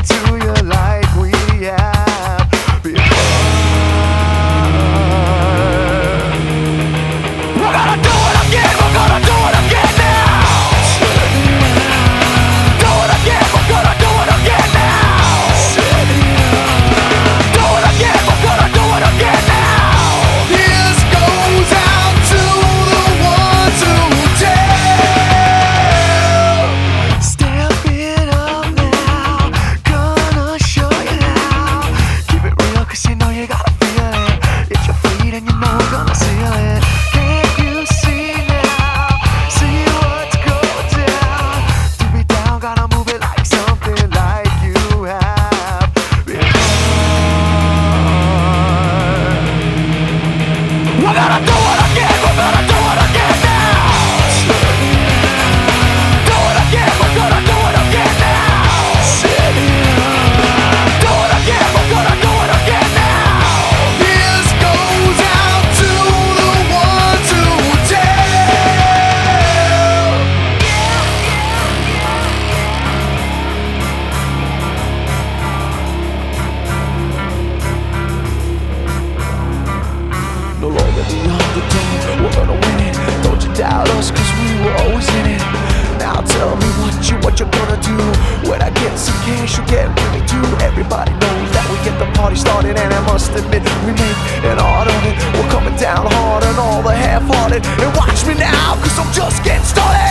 to you like we have before. We're gonna do it again, we're gonna do it again now. Do it again, we're gonna do it again now. Do it again, we're gonna do it again now. This goes out to the ones who tell. Step it up now, gonna show you how. Keep it real, cause you know you gotta feel it. It's your feet and you know we're gonna seal it. Can't you see now? See what's going down. Keep it down, gotta move it like something like you have before. We're gonna do it again, we're gonna do it again now. Do it again, we're gonna do it again now. Do it again, we're gonna do it again now. This goes out to the ones who tell. No longer the underdog, we're gonna win it. Don't you doubt us, cause we were always in it. Now tell me what you're gonna do. When I get some cash, you'll get with me too. Everybody knows that we get the party started, and I must admit, we make an art of it. We're coming down hard on all the half-hearted. And watch me now, cause I'm just getting started.